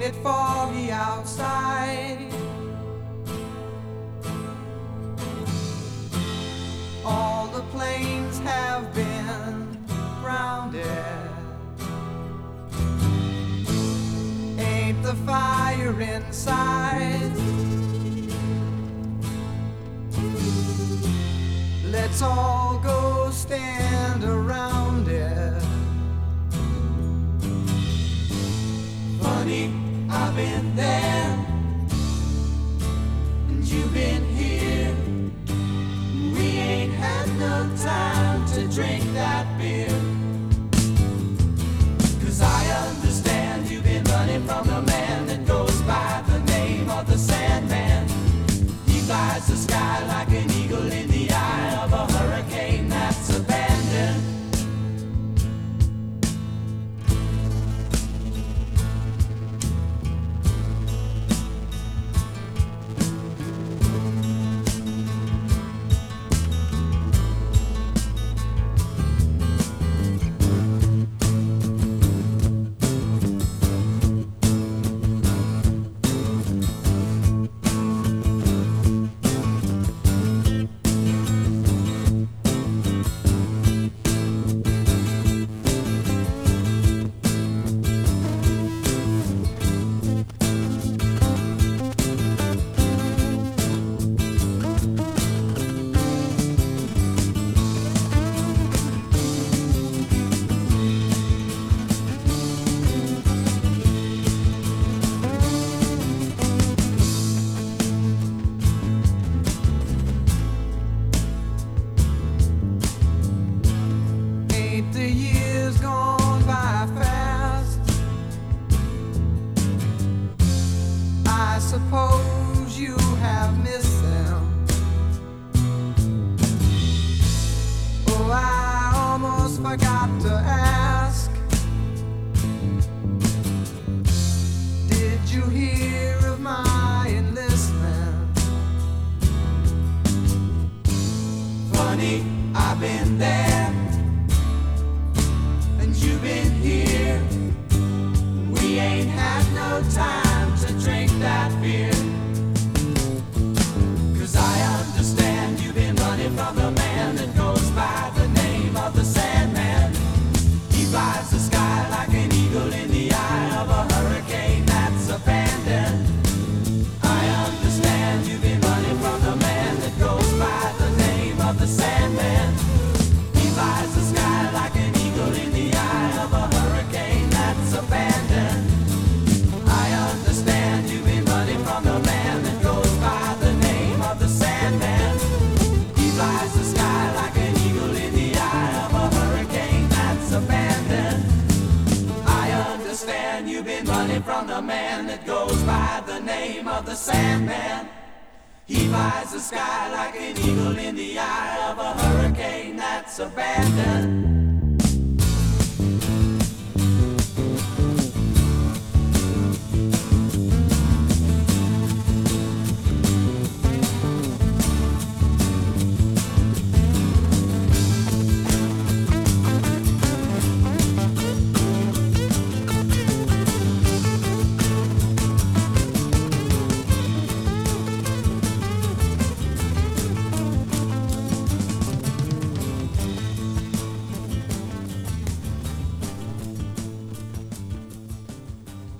Ain't it foggy outside? All the planes have been grounded. Ain't the fire inside? Let's all go stand around it. Funny, I've been there, and you've been here. We ain't had no time to drink that beer. 'Cause I understand you've been running from the man that goes by the name of the Sandman. He flies the sky like an eagle in the eye of a hurricane that's abandoned. The years gone by fast. I suppose you have missed them. Oh, I almost forgot to ask. Did you hear of my enlistment? Funny, I've been there, you've been here. We ain't had no time to drink that beer. 'Cause I understand you've been running from the man that goes by the name of the Sandman. He flies the sky like an eagle in the eye of a hurricane that's abandoned. I understand you've been running from the man that goes by the name of the Sandman. He flies the sky like an eagle in the eye of a hurricane that's abandoned. I understand you've been running from the man that goes by the name of the Sandman. He flies the sky like an eagle in the eye of a hurricane that's abandoned. I understand you've been running from the man that goes by the name of the Sandman. He flies the sky like an eagle in the eye of a hurricane that's abandoned.